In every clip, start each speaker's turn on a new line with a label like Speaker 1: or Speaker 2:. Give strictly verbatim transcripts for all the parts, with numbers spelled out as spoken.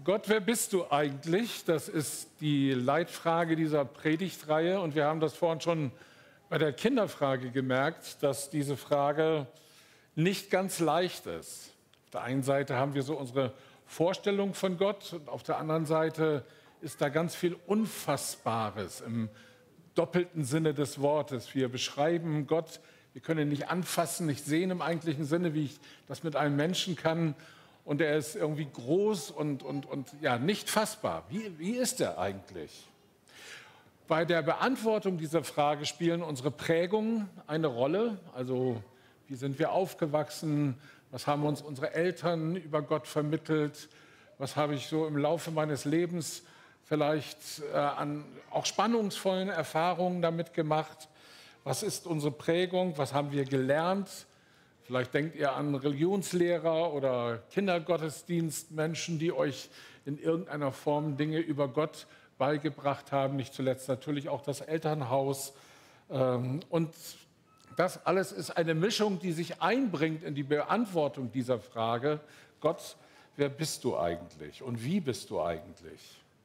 Speaker 1: Gott, wer bist du eigentlich? Das ist die Leitfrage dieser Predigtreihe. Und wir haben das vorhin schon bei der Kinderfrage gemerkt, dass diese Frage nicht ganz leicht ist. Auf der einen Seite haben wir so unsere Vorstellung von Gott und auf der anderen Seite ist da ganz viel Unfassbares im doppelten Sinne des Wortes. Wir beschreiben Gott, wir können ihn nicht anfassen, nicht sehen im eigentlichen Sinne, wie ich das mit einem Menschen kann. Und er ist irgendwie groß und, und, und ja, nicht fassbar. Wie, wie ist er eigentlich? Bei der Beantwortung dieser Frage spielen unsere Prägungen eine Rolle. Also wie sind wir aufgewachsen? Was haben uns unsere Eltern über Gott vermittelt? Was habe ich so im Laufe meines Lebens vielleicht äh, an auch spannungsvollen Erfahrungen damit gemacht? Was ist unsere Prägung? Was haben wir gelernt? Vielleicht denkt ihr an Religionslehrer oder Kindergottesdienstmenschen, die euch in irgendeiner Form Dinge über Gott beigebracht haben. Nicht zuletzt natürlich auch das Elternhaus. Und das alles ist eine Mischung, die sich einbringt in die Beantwortung dieser Frage: Gott, wer bist du eigentlich und wie bist du eigentlich?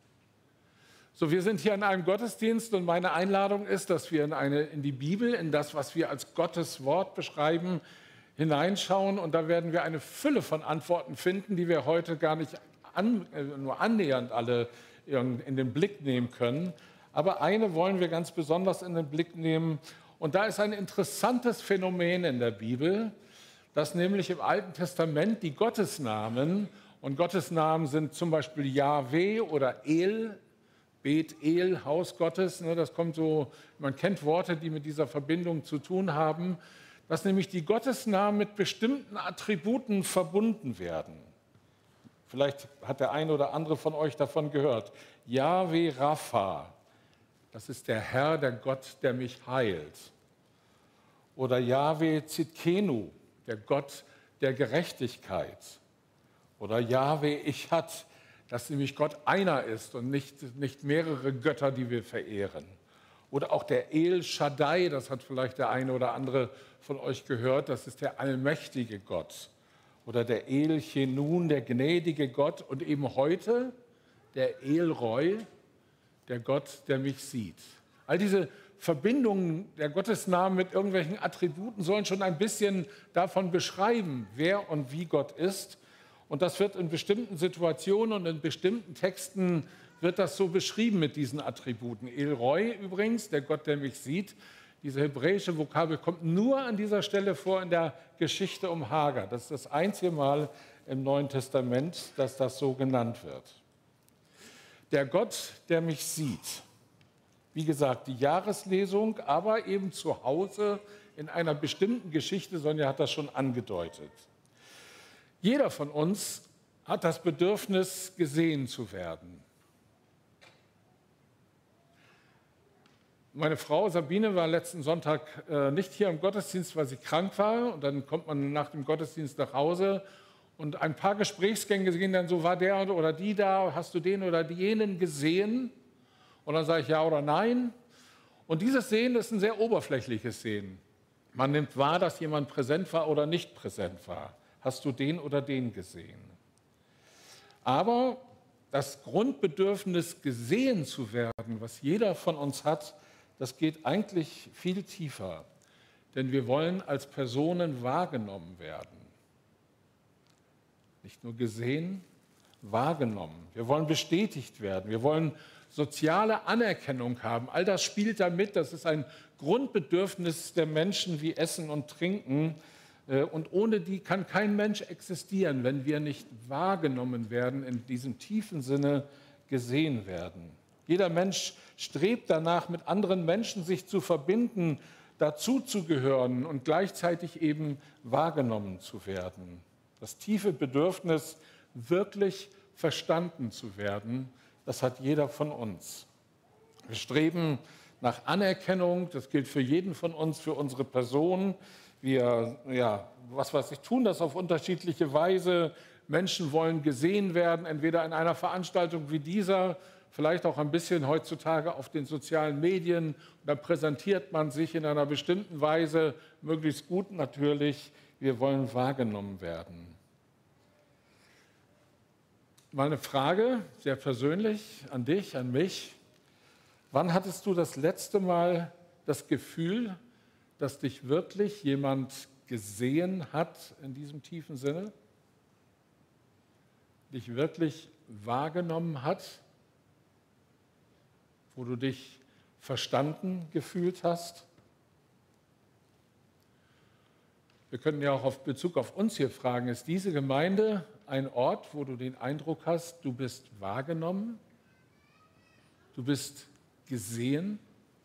Speaker 1: So, wir sind hier in einem Gottesdienst und meine Einladung ist, dass wir in, eine, in die Bibel, in das, was wir als Gottes Wort beschreiben, hineinschauen, und da werden wir eine Fülle von Antworten finden, die wir heute gar nicht an, äh, nur annähernd alle in, in den Blick nehmen können. Aber eine wollen wir ganz besonders in den Blick nehmen, und da ist ein interessantes Phänomen in der Bibel, dass nämlich im Alten Testament die Gottesnamen, und Gottesnamen sind zum Beispiel Jahwe oder El, Bet-El, Haus Gottes, ne, das kommt so, man kennt Worte, die mit dieser Verbindung zu tun haben, dass nämlich die Gottesnamen mit bestimmten Attributen verbunden werden. Vielleicht hat der eine oder andere von euch davon gehört. Jahwe Rapha, das ist der Herr, der Gott, der mich heilt. Oder Jahwe Tzidkenu, der Gott der Gerechtigkeit. Oder Jahwe Echad, dass nämlich Gott einer ist und nicht, nicht mehrere Götter, die wir verehren. Oder auch der El Shaddai, das hat vielleicht der eine oder andere von euch gehört, das ist der allmächtige Gott. Oder der El Chenun, der gnädige Gott. Und eben heute der El Roi, der Gott, der mich sieht. All diese Verbindungen der Gottesnamen mit irgendwelchen Attributen sollen schon ein bisschen davon beschreiben, wer und wie Gott ist. Und das wird in bestimmten Situationen und in bestimmten Texten wird das so beschrieben mit diesen Attributen. El Roi übrigens, der Gott, der mich sieht, diese hebräische Vokabel kommt nur an dieser Stelle vor in der Geschichte um Hagar. Das ist das einzige Mal im Neuen Testament, dass das so genannt wird. Der Gott, der mich sieht. Wie gesagt, die Jahreslesung, aber eben zu Hause in einer bestimmten Geschichte. Sonja hat das schon angedeutet. Jeder von uns hat das Bedürfnis, gesehen zu werden. Meine Frau Sabine war letzten Sonntag äh, nicht hier im Gottesdienst, weil sie krank war. Und dann kommt man nach dem Gottesdienst nach Hause und ein paar Gesprächsgänge gehen dann so: War der oder die da? Hast du den oder jenen gesehen? Und dann sage ich ja oder nein. Und dieses Sehen ist ein sehr oberflächliches Sehen. Man nimmt wahr, dass jemand präsent war oder nicht präsent war. Hast du den oder den gesehen? Aber das Grundbedürfnis, gesehen zu werden, was jeder von uns hat, das geht eigentlich viel tiefer. Denn wir wollen als Personen wahrgenommen werden. Nicht nur gesehen, wahrgenommen. Wir wollen bestätigt werden. Wir wollen soziale Anerkennung haben. All das spielt da mit. Das ist ein Grundbedürfnis der Menschen wie Essen und Trinken. Und ohne die kann kein Mensch existieren, wenn wir nicht wahrgenommen werden, in diesem tiefen Sinne gesehen werden. Jeder Mensch strebt danach, mit anderen Menschen sich zu verbinden, dazuzugehören und gleichzeitig eben wahrgenommen zu werden. Das tiefe Bedürfnis, wirklich verstanden zu werden, das hat jeder von uns. Wir streben nach Anerkennung, das gilt für jeden von uns, für unsere Person. Wir, ja, was weiß ich, tun das auf unterschiedliche Weise. Menschen wollen gesehen werden, entweder in einer Veranstaltung wie dieser, vielleicht auch ein bisschen heutzutage auf den sozialen Medien. Da präsentiert man sich in einer bestimmten Weise, möglichst gut natürlich. Wir wollen wahrgenommen werden. mal eine Frage, sehr persönlich, an dich, an mich. Wann hattest du das letzte Mal das Gefühl, dass dich wirklich jemand gesehen hat in diesem tiefen Sinne? Dich wirklich wahrgenommen hat, wo du dich verstanden gefühlt hast? Wir können ja auch auf Bezug auf uns hier fragen, ist diese Gemeinde ein Ort, wo du den Eindruck hast, du bist wahrgenommen, du bist gesehen?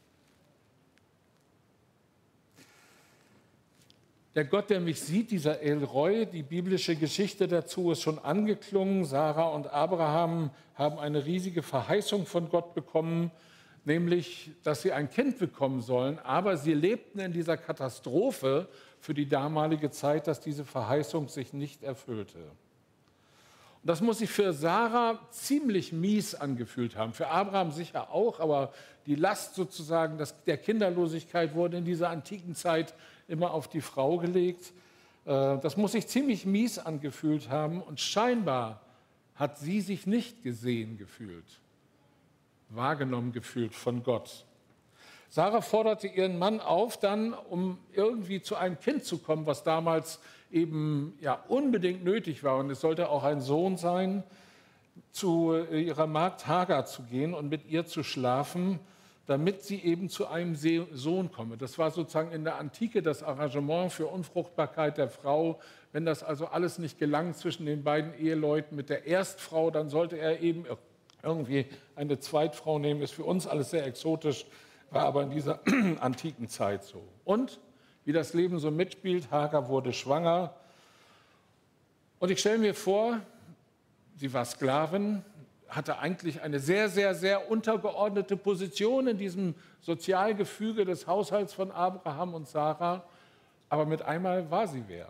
Speaker 1: Der Gott, der mich sieht, dieser El Roi, die biblische Geschichte dazu ist schon angeklungen. Sarah und Abraham haben eine riesige Verheißung von Gott bekommen, nämlich, dass sie ein Kind bekommen sollen. Aber sie lebten in dieser Katastrophe für die damalige Zeit, dass diese Verheißung sich nicht erfüllte. Und das muss sich für Sarah ziemlich mies angefühlt haben, für Abraham sicher auch, aber die Last sozusagen der Kinderlosigkeit wurde in dieser antiken Zeit immer auf die Frau gelegt. Das muss sich ziemlich mies angefühlt haben und scheinbar hat sie sich nicht gesehen gefühlt, wahrgenommen gefühlt von Gott. Sarah forderte ihren Mann auf, dann, um irgendwie zu einem Kind zu kommen, was damals eben ja unbedingt nötig war. Und es sollte auch ein Sohn sein, zu ihrer Magd Hagar zu gehen und mit ihr zu schlafen, damit sie eben zu einem Sohn komme. Das war sozusagen in der Antike das Arrangement für Unfruchtbarkeit der Frau. Wenn das also alles nicht gelang zwischen den beiden Eheleuten mit der Erstfrau, dann sollte er eben irgendwie eine Zweitfrau nehmen. Ist für uns alles sehr exotisch, war aber in dieser antiken Zeit so. Und wie das Leben so mitspielt, Hagar wurde schwanger. Und ich stelle mir vor, sie war Sklavin, hatte eigentlich eine sehr, sehr, sehr untergeordnete Position in diesem Sozialgefüge des Haushalts von Abraham und Sarah. Aber mit einmal war sie wer.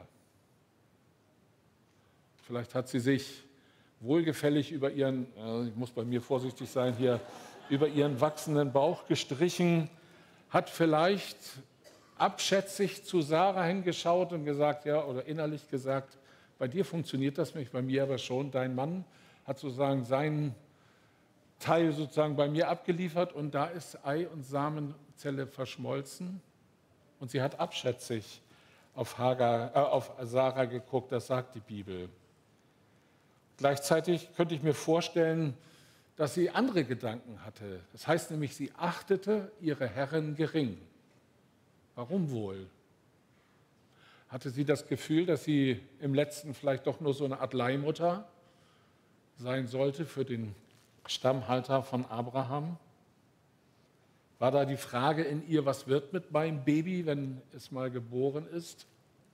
Speaker 1: Vielleicht hat sie sich wohlgefällig über ihren, äh, ich muss bei mir vorsichtig sein hier, über ihren wachsenden Bauch gestrichen, hat vielleicht abschätzig zu Sarah hingeschaut und gesagt, ja, oder innerlich gesagt, bei dir funktioniert das nicht, bei mir aber schon. Dein Mann hat sozusagen seinen Teil sozusagen bei mir abgeliefert und da ist Ei- und Samenzelle verschmolzen. Und sie hat abschätzig auf, Hagar, äh, auf Sarah geguckt, das sagt die Bibel. Gleichzeitig könnte ich mir vorstellen, dass sie andere Gedanken hatte. Das heißt nämlich, sie achtete ihre Herrin gering. Warum wohl? Hatte sie das Gefühl, dass sie im Letzten vielleicht doch nur so eine Art Leihmutter sein sollte für den Stammhalter von Abraham? War da die Frage in ihr, was wird mit meinem Baby, wenn es mal geboren ist?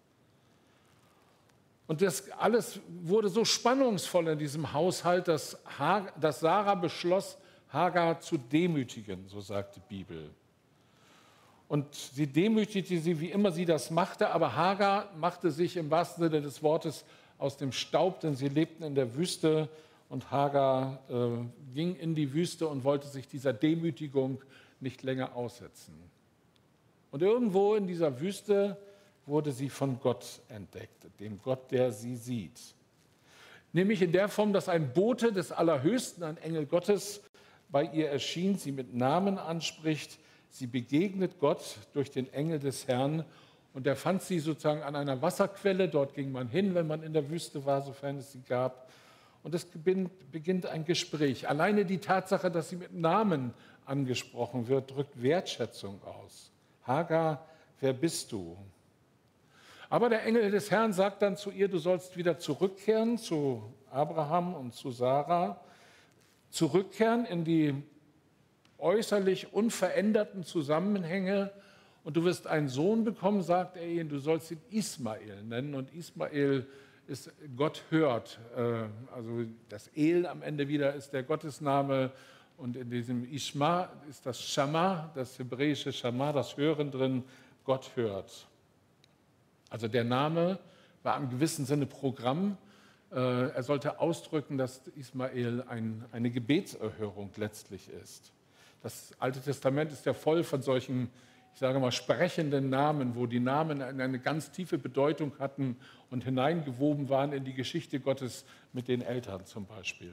Speaker 1: Und das alles wurde so spannungsvoll in diesem Haushalt, dass, Hagar, dass Sarah beschloss, Hagar zu demütigen, so sagt die Bibel. Und sie demütigte sie, wie immer sie das machte, aber Hagar machte sich im wahrsten Sinne des Wortes aus dem Staub, denn sie lebten in der Wüste und Hagar äh, ging in die Wüste und wollte sich dieser Demütigung nicht länger aussetzen. Und irgendwo in dieser Wüste wurde sie von Gott entdeckt, dem Gott, der sie sieht. Nämlich in der Form, dass ein Bote des Allerhöchsten, ein Engel Gottes, bei ihr erschien, sie mit Namen anspricht. Sie begegnet Gott durch den Engel des Herrn und er fand sie sozusagen an einer Wasserquelle. Dort ging man hin, wenn man in der Wüste war, sofern es sie gab. Und es beginnt ein Gespräch. Alleine die Tatsache, dass sie mit Namen angesprochen wird, drückt Wertschätzung aus. Hagar, wer bist du? Aber der Engel des Herrn sagt dann zu ihr, du sollst wieder zurückkehren zu Abraham und zu Sarah, zurückkehren in die äußerlich unveränderten Zusammenhänge und du wirst einen Sohn bekommen, sagt er ihnen, du sollst ihn Ismael nennen. Und Ismael ist Gott hört, also das El am Ende wieder ist der Gottesname und in diesem Ishma ist das Shama, das hebräische Shama, das Hören drin, Gott hört. Also der Name war im gewissen Sinne Programm. Er sollte ausdrücken, dass Ismael ein, eine Gebetserhörung letztlich ist. Das Alte Testament ist ja voll von solchen ich sage mal, sprechenden Namen, wo die Namen eine ganz tiefe Bedeutung hatten und hineingewoben waren in die Geschichte Gottes mit den Eltern zum Beispiel.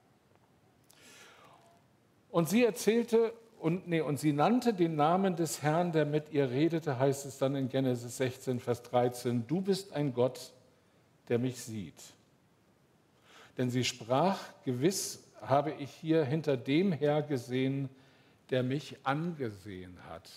Speaker 1: Und sie erzählte, und, nee, und sie nannte den Namen des Herrn, der mit ihr redete, heißt es dann in Genesis sechzehn, Vers dreizehn, du bist ein Gott, der mich sieht. Denn sie sprach, gewiss habe ich hier hinter dem her gesehen, der mich angesehen hat.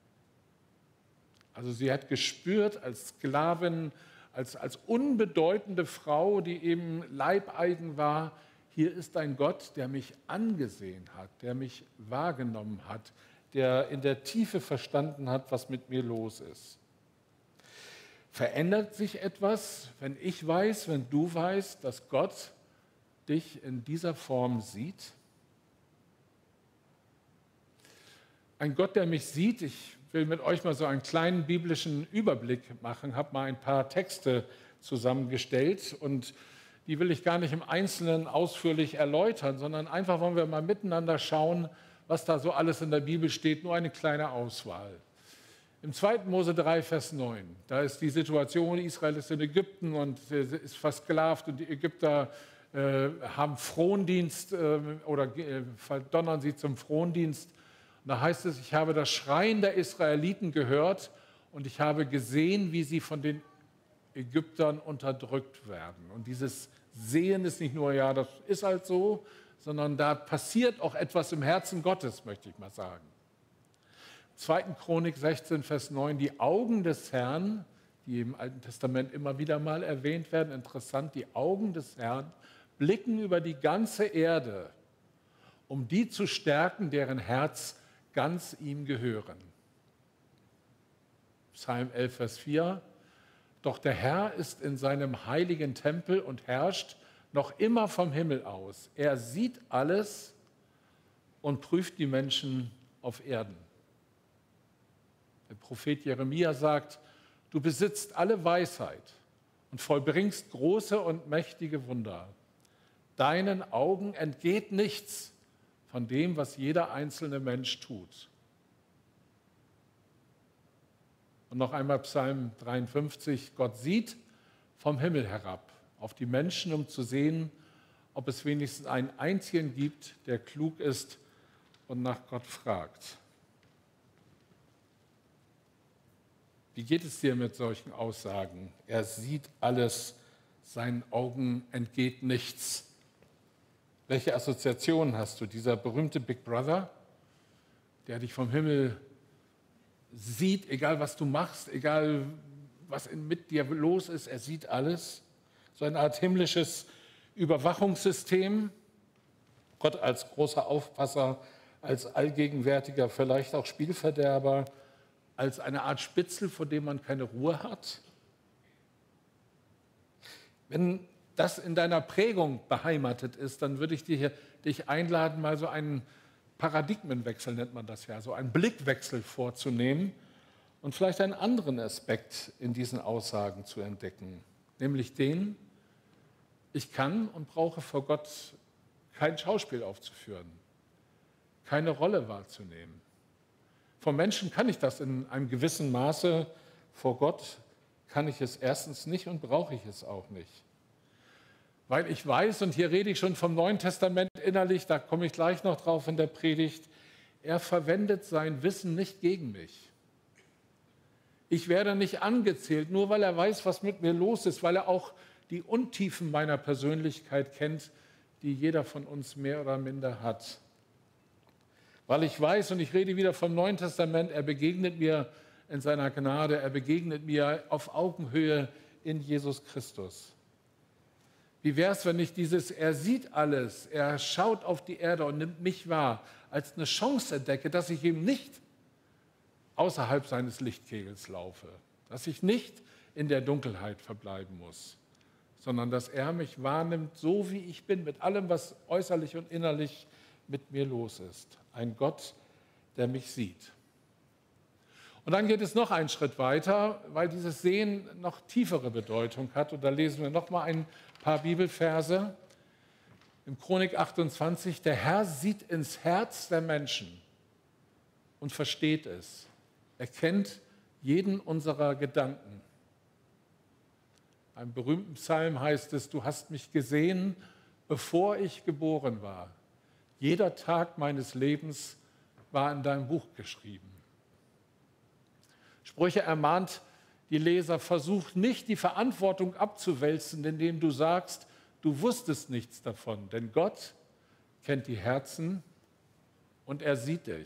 Speaker 1: Also sie hat gespürt als Sklavin, als, als unbedeutende Frau, die eben leibeigen war, hier ist ein Gott, der mich angesehen hat, der mich wahrgenommen hat, der in der Tiefe verstanden hat, was mit mir los ist. Verändert sich etwas, wenn ich weiß, wenn du weißt, dass Gott dich in dieser Form sieht? Ein Gott, der mich sieht, ich will mit euch mal so einen kleinen biblischen Überblick machen, habe mal ein paar Texte zusammengestellt und die will ich gar nicht im Einzelnen ausführlich erläutern, sondern einfach wollen wir mal miteinander schauen, was da so alles in der Bibel steht, nur eine kleine Auswahl. Im zweiten Mose drei, Vers neun, da ist die Situation, Israel ist in Ägypten und ist versklavt und die Ägypter äh, haben Frondienst äh, oder äh, verdonnern sie zum Frondienst. Und da heißt es, ich habe das Schreien der Israeliten gehört und ich habe gesehen, wie sie von den Ägyptern unterdrückt werden. Und dieses Sehen ist nicht nur, ja, das ist halt so, sondern da passiert auch etwas im Herzen Gottes, möchte ich mal sagen. zweiten Chronik sechzehn, Vers neun, die Augen des Herrn, die im Alten Testament immer wieder mal erwähnt werden, interessant, die Augen des Herrn blicken über die ganze Erde, um die zu stärken, deren Herz ganz ihm gehören. Psalm elf, Vers vier, doch der Herr ist in seinem heiligen Tempel und herrscht noch immer vom Himmel aus. Er sieht alles und prüft die Menschen auf Erden. Der Prophet Jeremia sagt, du besitzt alle Weisheit und vollbringst große und mächtige Wunder. Deinen Augen entgeht nichts von dem, was jeder einzelne Mensch tut. Und noch einmal Psalm dreiundfünfzig, Gott sieht vom Himmel herab auf die Menschen, um zu sehen, ob es wenigstens einen einzigen gibt, der klug ist und nach Gott fragt. Wie geht es dir mit solchen Aussagen? Er sieht alles, seinen Augen entgeht nichts. Welche Assoziationen hast du? Dieser berühmte Big Brother, der dich vom Himmel sieht, egal was du machst, egal was mit dir los ist, er sieht alles. So eine Art himmlisches Überwachungssystem. Gott als großer Aufpasser, als allgegenwärtiger, vielleicht auch Spielverderber, als eine Art Spitzel, vor dem man keine Ruhe hat. Wenn das in deiner Prägung beheimatet ist, dann würde ich dich, dich einladen, mal so einen Paradigmenwechsel nennt man das ja, so einen Blickwechsel vorzunehmen und vielleicht einen anderen Aspekt in diesen Aussagen zu entdecken, nämlich den, ich kann und brauche vor Gott kein Schauspiel aufzuführen, keine Rolle wahrzunehmen. Vom Menschen kann ich das in einem gewissen Maße, vor Gott kann ich es erstens nicht und brauche ich es auch nicht. Weil ich weiß, und hier rede ich schon vom Neuen Testament innerlich, da komme ich gleich noch drauf in der Predigt, er verwendet sein Wissen nicht gegen mich. Ich werde nicht angezählt, nur weil er weiß, was mit mir los ist, weil er auch die Untiefen meiner Persönlichkeit kennt, die jeder von uns mehr oder minder hat. Weil ich weiß, und ich rede wieder vom Neuen Testament, er begegnet mir in seiner Gnade, er begegnet mir auf Augenhöhe in Jesus Christus. Wie wäre es, wenn ich dieses, er sieht alles, er schaut auf die Erde und nimmt mich wahr, als eine Chance entdecke, dass ich eben nicht außerhalb seines Lichtkegels laufe, dass ich nicht in der Dunkelheit verbleiben muss, sondern dass er mich wahrnimmt, so wie ich bin, mit allem, was äußerlich und innerlich mit mir los ist. Ein Gott, der mich sieht. Und dann geht es noch einen Schritt weiter, weil dieses Sehen noch tiefere Bedeutung hat. Und da lesen wir noch mal ein paar Bibelverse. Im Chronik achtundzwanzig, der Herr sieht ins Herz der Menschen und versteht es. Er kennt jeden unserer Gedanken. Im berühmten Psalm heißt es, du hast mich gesehen, bevor ich geboren war. Jeder Tag meines Lebens war in deinem Buch geschrieben. Sprüche ermahnt die Leser, versuch nicht, die Verantwortung abzuwälzen, indem du sagst, du wusstest nichts davon, denn Gott kennt die Herzen und er sieht dich.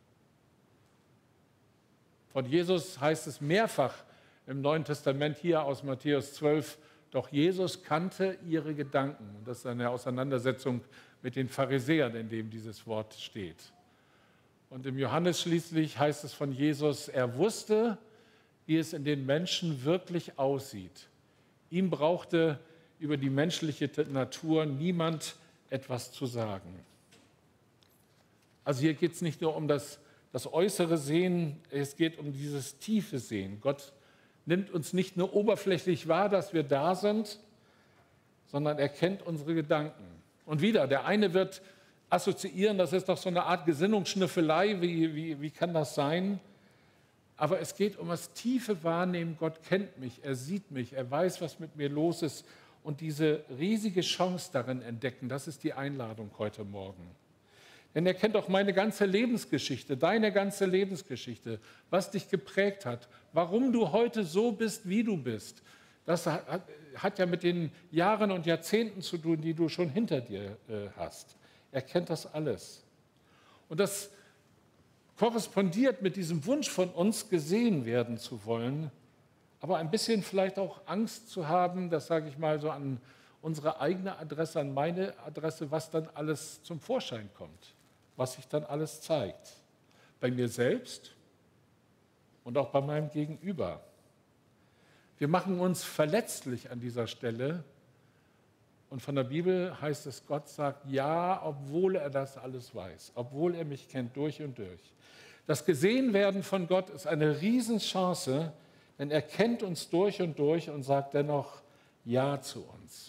Speaker 1: Von Jesus heißt es mehrfach im Neuen Testament, hier aus Matthäus zwölf, doch Jesus kannte ihre Gedanken. Und das ist eine Auseinandersetzung mit den Pharisäern, in dem dieses Wort steht. Und im Johannes schließlich heißt es von Jesus, er wusste, wie es in den Menschen wirklich aussieht. Ihm brauchte über die menschliche Natur niemand etwas zu sagen. Also hier geht es nicht nur um das, das äußere Sehen, es geht um dieses tiefe Sehen. Gott nimmt uns nicht nur oberflächlich wahr, dass wir da sind, sondern er kennt unsere Gedanken. Und wieder, der eine wird assoziieren, das ist doch so eine Art Gesinnungsschnüffelei, wie, wie, wie kann das sein? Aber es geht um das tiefe Wahrnehmen, Gott kennt mich, er sieht mich, er weiß, was mit mir los ist und diese riesige Chance darin entdecken, das ist die Einladung heute Morgen. Denn er kennt auch meine ganze Lebensgeschichte, deine ganze Lebensgeschichte, was dich geprägt hat, warum du heute so bist, wie du bist. Das hat, hat ja mit den Jahren und Jahrzehnten zu tun, die du schon hinter dir äh, hast. Er kennt das alles. Und das korrespondiert mit diesem Wunsch von uns, gesehen werden zu wollen, aber ein bisschen vielleicht auch Angst zu haben, das sage ich mal so an unsere eigene Adresse, an meine Adresse, was dann alles zum Vorschein kommt, was sich dann alles zeigt. Bei mir selbst und auch bei meinem Gegenüber. Wir machen uns verletzlich an dieser Stelle und von der Bibel heißt es, Gott sagt ja, obwohl er das alles weiß, obwohl er mich kennt durch und durch. Das Gesehenwerden von Gott ist eine Riesenchance, denn er kennt uns durch und durch und sagt dennoch ja zu uns.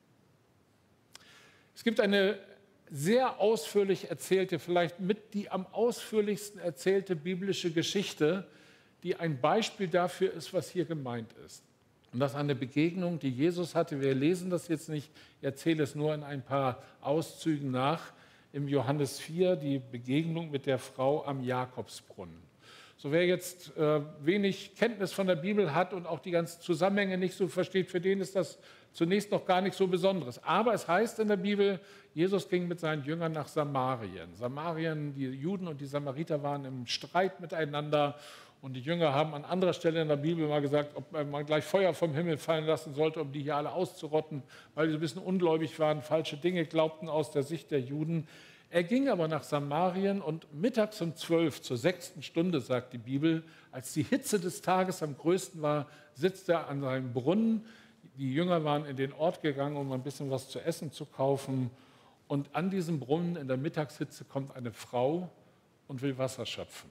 Speaker 1: Es gibt eine sehr ausführlich erzählte, vielleicht mit die am ausführlichsten erzählte biblische Geschichte, die ein Beispiel dafür ist, was hier gemeint ist. Und das ist eine Begegnung, die Jesus hatte. Wir lesen das jetzt nicht, ich erzähle es nur in ein paar Auszügen nach. Im Johannes vier, die Begegnung mit der Frau am Jakobsbrunnen. So wer jetzt äh, wenig Kenntnis von der Bibel hat und auch die ganzen Zusammenhänge nicht so versteht, für den ist das zunächst noch gar nicht so Besonderes. Aber es heißt in der Bibel, Jesus ging mit seinen Jüngern nach Samarien. Samarien, die Juden und die Samariter waren im Streit miteinander. Und die Jünger haben an anderer Stelle in der Bibel mal gesagt, ob man gleich Feuer vom Himmel fallen lassen sollte, um die hier alle auszurotten, weil sie ein bisschen ungläubig waren, falsche Dinge glaubten aus der Sicht der Juden. Er ging aber nach Samarien und mittags um zwölf, zur sechsten Stunde, sagt die Bibel, als die Hitze des Tages am größten war, sitzt er an seinem Brunnen. Die Jünger waren in den Ort gegangen, um ein bisschen was zu essen zu kaufen. Und an diesem Brunnen in der Mittagshitze kommt eine Frau und will Wasser schöpfen.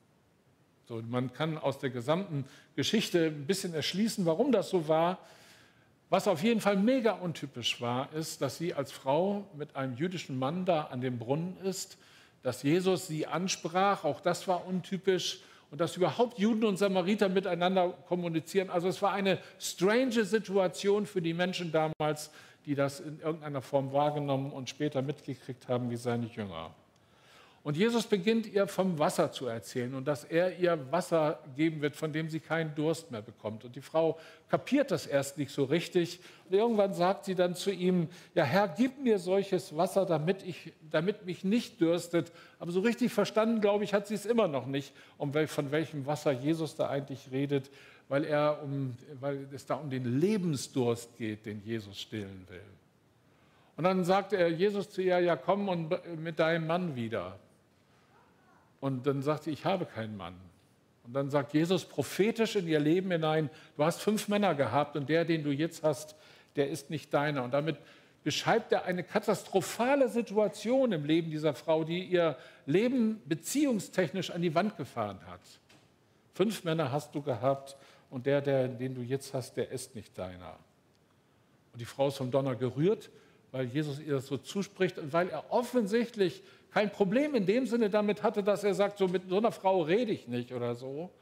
Speaker 1: So, man kann aus der gesamten Geschichte ein bisschen erschließen, warum das so war. Was auf jeden Fall mega untypisch war, ist, dass sie als Frau mit einem jüdischen Mann da an dem Brunnen ist, dass Jesus sie ansprach, auch das war untypisch, und dass überhaupt Juden und Samariter miteinander kommunizieren. Also es war eine strange Situation für die Menschen damals, die das in irgendeiner Form wahrgenommen und später mitgekriegt haben wie seine Jünger. Und Jesus beginnt ihr vom Wasser zu erzählen und dass er ihr Wasser geben wird, von dem sie keinen Durst mehr bekommt. Und die Frau kapiert das erst nicht so richtig. Und irgendwann sagt sie dann zu ihm, ja Herr, gib mir solches Wasser, damit, ich, damit mich nicht dürstet. Aber so richtig verstanden, glaube ich, hat sie es immer noch nicht, um wel, von welchem Wasser Jesus da eigentlich redet, weil, er um, weil es da um den Lebensdurst geht, den Jesus stillen will. Und dann sagt er Jesus zu ihr, ja komm und mit deinem Mann wieder. Und dann sagt sie, ich habe keinen Mann. Und dann sagt Jesus prophetisch in ihr Leben hinein, du hast fünf Männer gehabt und der, den du jetzt hast, der ist nicht deiner. Und damit beschreibt er eine katastrophale Situation im Leben dieser Frau, die ihr Leben beziehungstechnisch an die Wand gefahren hat. Fünf Männer hast du gehabt und der, der, den du jetzt hast, der ist nicht deiner. Und die Frau ist vom Donner gerührt, weil Jesus ihr das so zuspricht und weil er offensichtlich kein Problem in dem Sinne damit hatte, dass er sagt, so mit so einer Frau rede ich nicht oder so,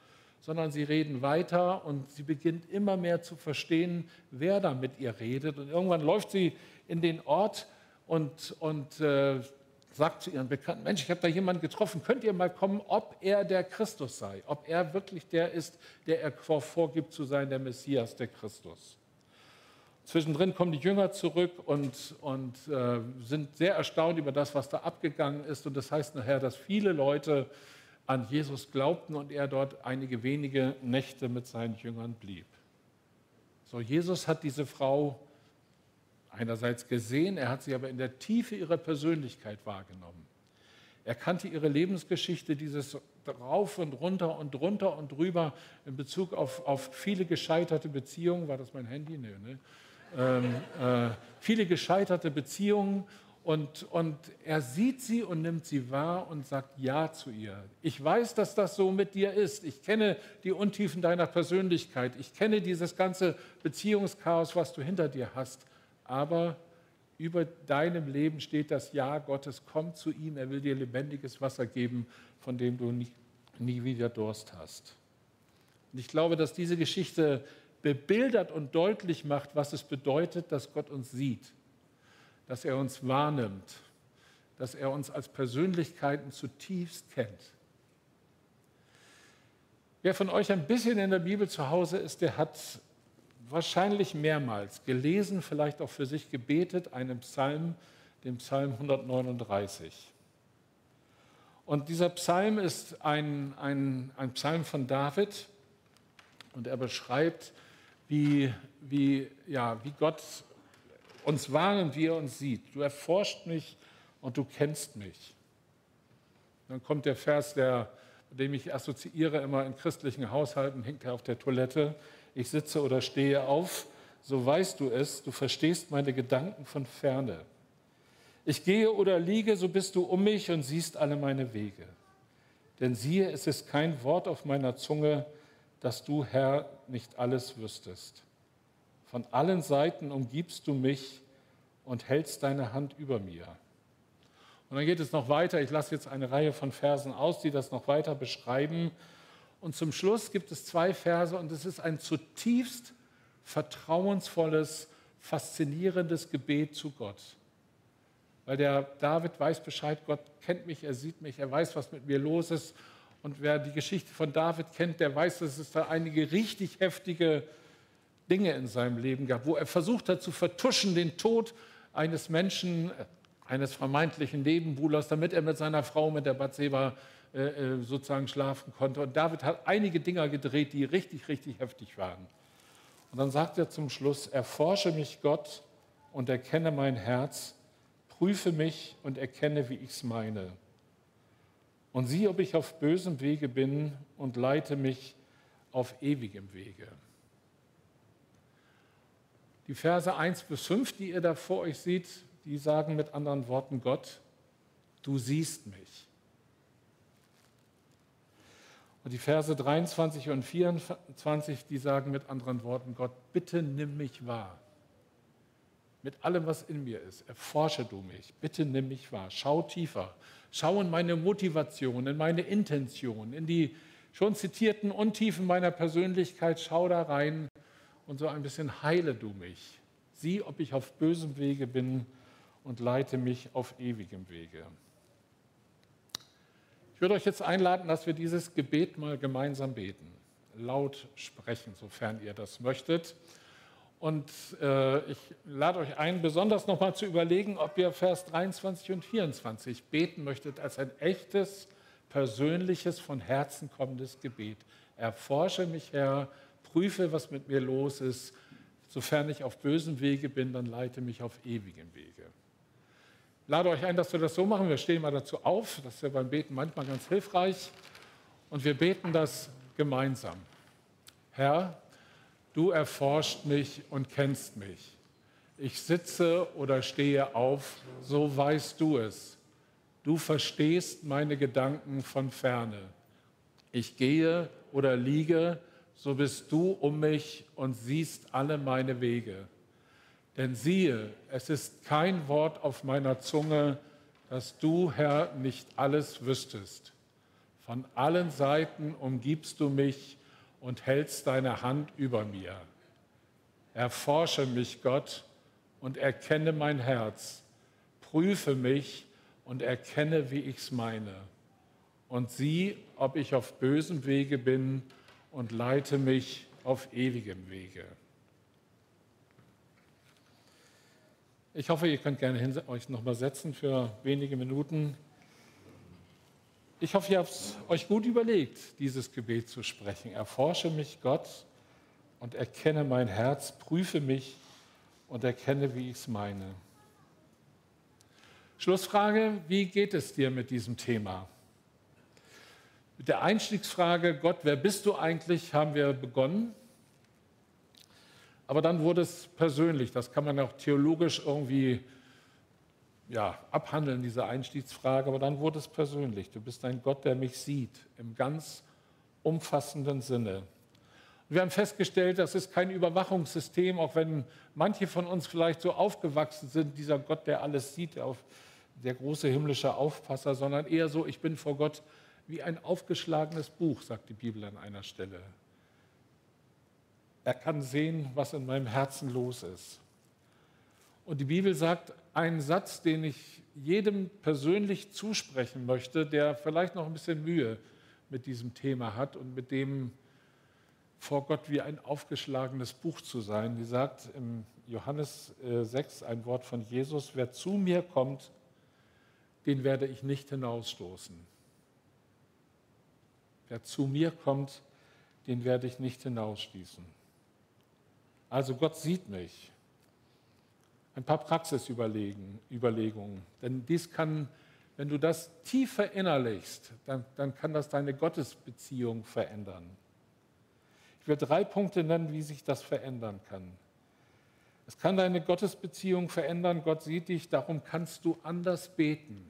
Speaker 1: sondern sie reden weiter und sie beginnt immer mehr zu verstehen, wer da mit ihr redet. Und irgendwann läuft sie in den Ort und, und äh, sagt zu ihren Bekannten, Mensch, ich habe da jemanden getroffen, könnt ihr mal kommen, ob er der Christus sei, ob er wirklich der ist, der er vorgibt zu sein, der Messias, der Christus. Zwischendrin kommen die Jünger zurück und, und äh, sind sehr erstaunt über das, was da abgegangen ist. Und das heißt nachher, dass viele Leute an Jesus glaubten und er dort einige wenige Nächte mit seinen Jüngern blieb. So, Jesus hat diese Frau einerseits gesehen, er hat sie aber in der Tiefe ihrer Persönlichkeit wahrgenommen. Er kannte ihre Lebensgeschichte, dieses rauf und runter und drunter und drüber in Bezug auf, auf viele gescheiterte Beziehungen. War das mein Handy? Nee, ne? ähm, äh, viele gescheiterte Beziehungen. Und, und er sieht sie und nimmt sie wahr und sagt Ja zu ihr. Ich weiß, dass das so mit dir ist. Ich kenne die Untiefen deiner Persönlichkeit. Ich kenne dieses ganze Beziehungschaos, was du hinter dir hast. Aber über deinem Leben steht das Ja Gottes. Komm zu ihm. Er will dir lebendiges Wasser geben, von dem du nie, nie wieder Durst hast. Und ich glaube, dass diese Geschichte bebildert und deutlich macht, was es bedeutet, dass Gott uns sieht, dass er uns wahrnimmt, dass er uns als Persönlichkeiten zutiefst kennt. Wer von euch ein bisschen in der Bibel zu Hause ist, der hat wahrscheinlich mehrmals gelesen, vielleicht auch für sich gebetet, einen Psalm, den Psalm hundertneununddreißig. Und dieser Psalm ist ein, ein, ein Psalm von David und er beschreibt, wie, wie, ja, wie Gott uns wahrnimmt, wie er uns sieht. Du erforscht mich und du kennst mich. Dann kommt der Vers, der, mit dem ich assoziiere, immer in christlichen Haushalten, hängt er auf der Toilette. Ich sitze oder stehe auf, so weißt du es, du verstehst meine Gedanken von ferne. Ich gehe oder liege, so bist du um mich und siehst alle meine Wege. Denn siehe, es ist kein Wort auf meiner Zunge, dass du, Herr, nicht alles wüsstest. Von allen Seiten umgibst du mich und hältst deine Hand über mir. Und dann geht es noch weiter. Ich lasse jetzt eine Reihe von Versen aus, die das noch weiter beschreiben. Und zum Schluss gibt es zwei Verse und es ist ein zutiefst vertrauensvolles, faszinierendes Gebet zu Gott. Weil der David weiß Bescheid, Gott kennt mich, er sieht mich, er weiß, was mit mir los ist. Und wer die Geschichte von David kennt, der weiß, dass es da einige richtig heftige Dinge in seinem Leben gab, wo er versucht hat zu vertuschen, den Tod eines Menschen, eines vermeintlichen Nebenbuhlers, damit er mit seiner Frau, mit der Bathseba, äh, sozusagen schlafen konnte. Und David hat einige Dinger gedreht, die richtig, richtig heftig waren. Und dann sagt er zum Schluss, erforsche mich Gott und erkenne mein Herz, prüfe mich und erkenne, wie ich es meine. Und sieh, ob ich auf bösem Wege bin und leite mich auf ewigem Wege. Die Verse eins bis fünf, die ihr da vor euch seht, die sagen mit anderen Worten, Gott, du siehst mich. Und die Verse dreiundzwanzig und vierundzwanzig, die sagen mit anderen Worten, Gott, bitte nimm mich wahr. Mit allem, was in mir ist, erforsche du mich, bitte nimm mich wahr, schau tiefer, schau in meine Motivation, in meine Intention, in die schon zitierten Untiefen meiner Persönlichkeit, schau da rein und so ein bisschen heile du mich. Sieh, ob ich auf bösem Wege bin und leite mich auf ewigem Wege. Ich würde euch jetzt einladen, dass wir dieses Gebet mal gemeinsam beten, laut sprechen, sofern ihr das möchtet. Und äh, ich lade euch ein, besonders nochmal zu überlegen, ob ihr Vers dreiundzwanzig und vierundzwanzig beten möchtet als ein echtes, persönliches, von Herzen kommendes Gebet. Erforsche mich, Herr, prüfe, was mit mir los ist. Sofern ich auf bösem Wege bin, dann leite mich auf ewigem Wege. Ich lade euch ein, dass wir das so machen. Wir stehen mal dazu auf. Das ist ja beim Beten manchmal ganz hilfreich. Und wir beten das gemeinsam. Herr, du erforscht mich und kennst mich. Ich sitze oder stehe auf, so weißt du es. Du verstehst meine Gedanken von ferne. Ich gehe oder liege, so bist du um mich und siehst alle meine Wege. Denn siehe, es ist kein Wort auf meiner Zunge, dass du, Herr, nicht alles wüsstest. Von allen Seiten umgibst du mich und hältst deine Hand über mir. Erforsche mich, Gott, und erkenne mein Herz. Prüfe mich und erkenne, wie ich's meine. Und sieh, ob ich auf bösem Wege bin und leite mich auf ewigem Wege. Ich hoffe, ihr könnt gerne euch noch mal setzen für wenige Minuten. Ich hoffe, ihr habt es euch gut überlegt, dieses Gebet zu sprechen. Erforsche mich, Gott, und erkenne mein Herz, prüfe mich und erkenne, wie ich es meine. Schlussfrage, wie geht es dir mit diesem Thema? Mit der Einstiegsfrage, Gott, wer bist du eigentlich, haben wir begonnen. Aber dann wurde es persönlich, das kann man auch theologisch irgendwie ja, abhandeln, diese Einstiegsfrage, aber dann wurde es persönlich. Du bist ein Gott, der mich sieht, im ganz umfassenden Sinne. Und wir haben festgestellt, das ist kein Überwachungssystem, auch wenn manche von uns vielleicht so aufgewachsen sind, dieser Gott, der alles sieht, der, auf, der große himmlische Aufpasser, sondern eher so, ich bin vor Gott wie ein aufgeschlagenes Buch, sagt die Bibel an einer Stelle. Er kann sehen, was in meinem Herzen los ist. Und die Bibel sagt einen Satz, den ich jedem persönlich zusprechen möchte, der vielleicht noch ein bisschen Mühe mit diesem Thema hat und mit dem vor Gott wie ein aufgeschlagenes Buch zu sein. Die sagt im Johannes sechs ein Wort von Jesus, wer zu mir kommt, den werde ich nicht hinausstoßen. Wer zu mir kommt, den werde ich nicht hinausschließen. Also Gott sieht mich. Ein paar Praxisüberlegungen. Denn dies kann, wenn du das tief verinnerlichst, dann, dann kann das deine Gottesbeziehung verändern. Ich will drei Punkte nennen, wie sich das verändern kann. Es kann deine Gottesbeziehung verändern. Gott sieht dich, darum kannst du anders beten.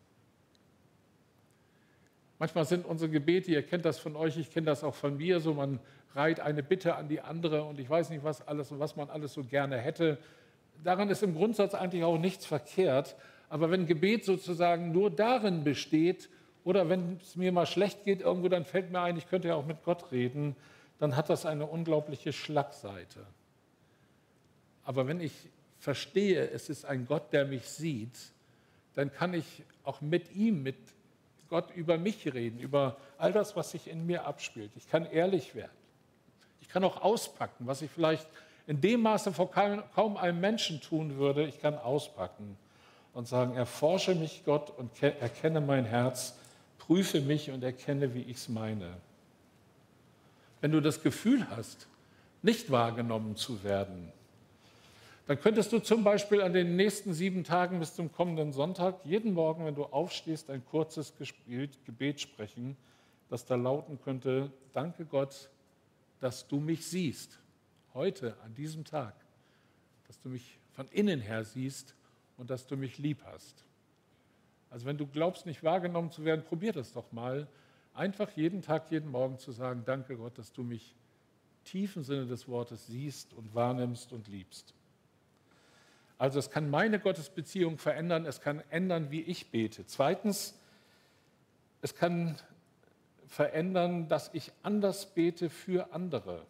Speaker 1: Manchmal sind unsere Gebete, ihr kennt das von euch, ich kenne das auch von mir, so man reiht eine Bitte an die andere und ich weiß nicht, was alles und was man alles so gerne hätte. Daran ist im Grundsatz eigentlich auch nichts verkehrt, aber wenn Gebet sozusagen nur darin besteht oder wenn es mir mal schlecht geht irgendwo, dann fällt mir ein, ich könnte ja auch mit Gott reden, dann hat das eine unglaubliche Schlagseite. Aber wenn ich verstehe, es ist ein Gott, der mich sieht, dann kann ich auch mit ihm, mit Gott über mich reden, über all das, was sich in mir abspielt. Ich kann ehrlich werden. Ich kann auch auspacken, was ich vielleicht in dem Maße vor kaum einem Menschen tun würde. Ich kann auspacken und sagen, erforsche mich, Gott, und erkenne mein Herz, prüfe mich und erkenne, wie ich es meine. Wenn du das Gefühl hast, nicht wahrgenommen zu werden, dann könntest du zum Beispiel an den nächsten sieben Tagen bis zum kommenden Sonntag jeden Morgen, wenn du aufstehst, ein kurzes Gebet sprechen, das da lauten könnte, danke Gott, dass du mich siehst, heute an diesem Tag, dass du mich von innen her siehst und dass du mich lieb hast. Also wenn du glaubst, nicht wahrgenommen zu werden, probier das doch mal, einfach jeden Tag, jeden Morgen zu sagen, danke Gott, dass du mich im tiefen Sinne des Wortes siehst und wahrnimmst und liebst. Also es kann meine Gottesbeziehung verändern, es kann ändern, wie ich bete. Zweitens, es kann verändern, dass ich anders bete für andere.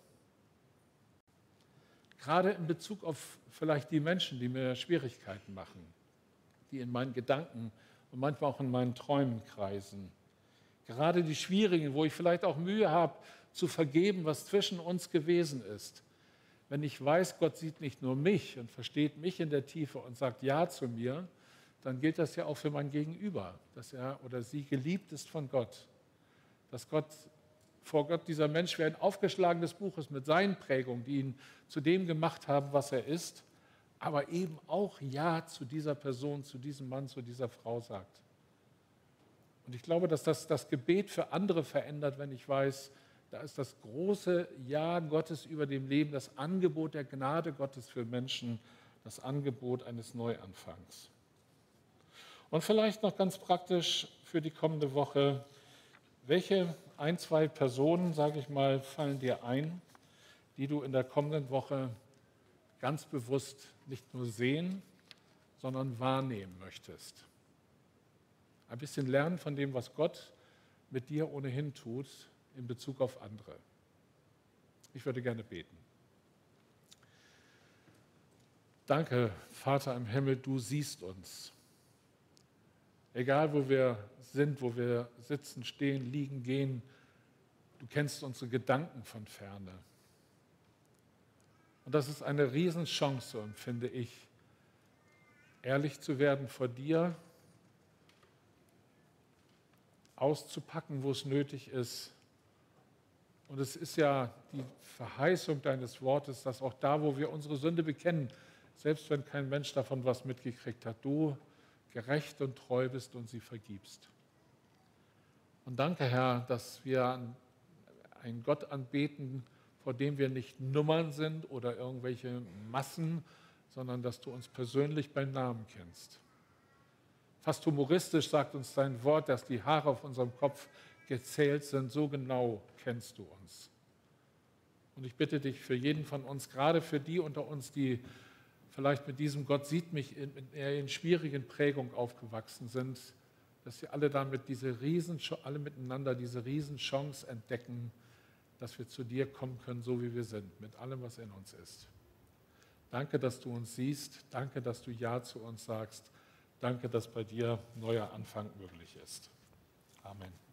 Speaker 1: Gerade in Bezug auf vielleicht die Menschen, die mir Schwierigkeiten machen, die in meinen Gedanken und manchmal auch in meinen Träumen kreisen. Gerade die Schwierigen, wo ich vielleicht auch Mühe habe, zu vergeben, was zwischen uns gewesen ist. Wenn ich weiß, Gott sieht nicht nur mich und versteht mich in der Tiefe und sagt Ja zu mir, dann gilt das ja auch für mein Gegenüber, dass er oder sie geliebt ist von Gott. Dass Gott, vor Gott dieser Mensch wie ein aufgeschlagenes Buch ist mit seinen Prägungen, die ihn zu dem gemacht haben, was er ist, aber eben auch Ja zu dieser Person, zu diesem Mann, zu dieser Frau sagt. Und ich glaube, dass das das Gebet für andere verändert, wenn ich weiß, da ist das große Ja Gottes über dem Leben, das Angebot der Gnade Gottes für Menschen, das Angebot eines Neuanfangs. Und vielleicht noch ganz praktisch für die kommende Woche, welche ein, zwei Personen, sage ich mal, fallen dir ein, die du in der kommenden Woche ganz bewusst nicht nur sehen, sondern wahrnehmen möchtest? Ein bisschen lernen von dem, was Gott mit dir ohnehin tut, in Bezug auf andere. Ich würde gerne beten. Danke, Vater im Himmel, du siehst uns. Egal, wo wir sind, wo wir sitzen, stehen, liegen, gehen, du kennst unsere Gedanken von ferne. Und das ist eine Riesenchance, empfinde ich, ehrlich zu werden vor dir, auszupacken, wo es nötig ist. Und es ist ja die Verheißung deines Wortes, dass auch da, wo wir unsere Sünde bekennen, selbst wenn kein Mensch davon was mitgekriegt hat, du gerecht und treu bist und sie vergibst. Und danke, Herr, dass wir einen Gott anbeten, vor dem wir nicht Nummern sind oder irgendwelche Massen, sondern dass du uns persönlich beim Namen kennst. Fast humoristisch sagt uns dein Wort, dass die Haare auf unserem Kopf gezählt sind, so genau kennst du uns. Und ich bitte dich für jeden von uns, gerade für die unter uns, die vielleicht mit diesem Gott sieht mich in, in, in schwierigen Prägungen aufgewachsen sind, dass sie alle damit diese Riesen, alle miteinander diese Riesenchance entdecken, dass wir zu dir kommen können, so wie wir sind, mit allem, was in uns ist. Danke, dass du uns siehst. Danke, dass du Ja zu uns sagst. Danke, dass bei dir neuer Anfang möglich ist. Amen.